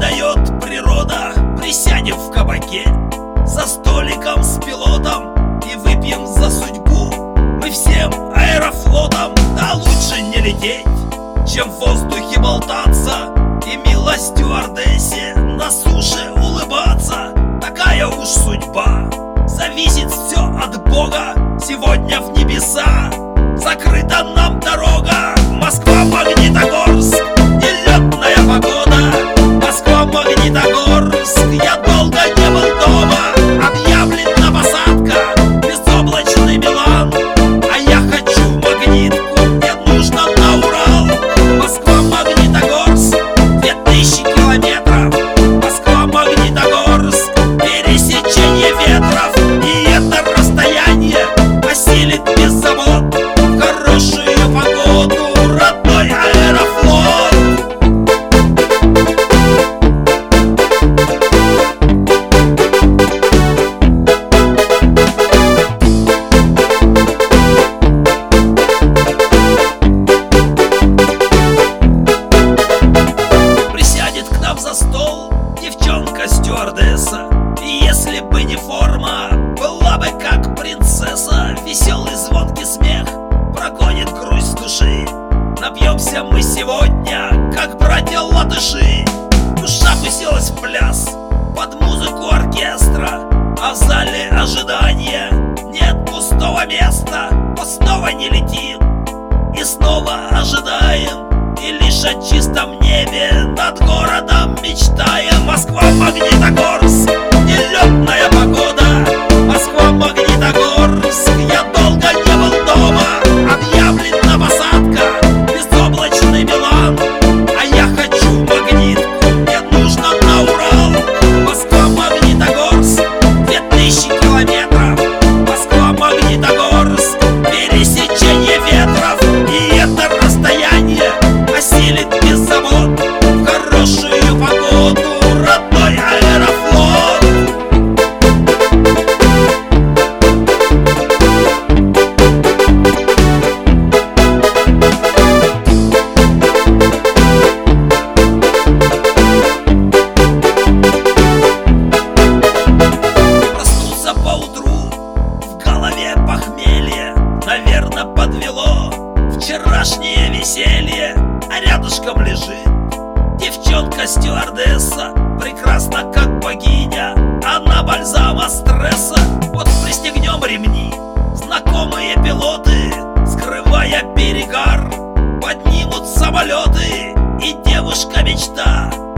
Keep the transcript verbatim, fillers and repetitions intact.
дает природа. Присядем в кабаке за столиком с пилотом и выпьем за судьбу мы всем аэрофлотом. Да лучше не лететь, чем в воздухе болтаться и мило стюардессе на суше улыбаться. Такая уж судьба, зависит все от Бога. Сегодня в небеса закрыта нам дорога. Москва-Магнитогорск, нелетная погода. Москва-Магнитогорск, я долго не был дома. Объявлена посадка, безоблачный Милан, а я хочу в магнитку, мне нужно на Урал. Москва-Магнитогорск, две тысячи километров. Москва-Магнитогорск, пересечение ветров. И это расстояние осилит без забот в хорошую погоду родной аэрофлот. Присядет к нам за стол девчонка-стюардесса, и если бы не форма, была бы как принцесса. Веселый звонкий смех прогонит грусть с души. Напьемся мы сегодня, как братья-латыши. Душа пустилась в пляс под музыку оркестра, а в зале ожидания нет пустого места. Но снова не летим и снова ожидаем, и лишь о чистом небе над городом мечтаем. Москва-Магнитогорск, нелетная погода. Москва-Магнитогорск, я долго не был дома. Объявлена посадка, безоблачный Милан, а я хочу в магнитку, мне нужно на Урал. Москва-Магнитогорск, две тысячи километров. Москва-Магнитогорск, пересечение ветров. И это расстояние осилит без забот в хорошую погоду родной аэрофлот. Проснулся поутру, в голове похмелье, наверно, подвело вчерашнее веселье. А рядышком лежит девчонка-стюардесса, прекрасна как богиня, она бальзама стресса. Вот пристегнем ремни, знакомые пилоты, скрывая перегар, поднимут самолеты, и девушка-мечта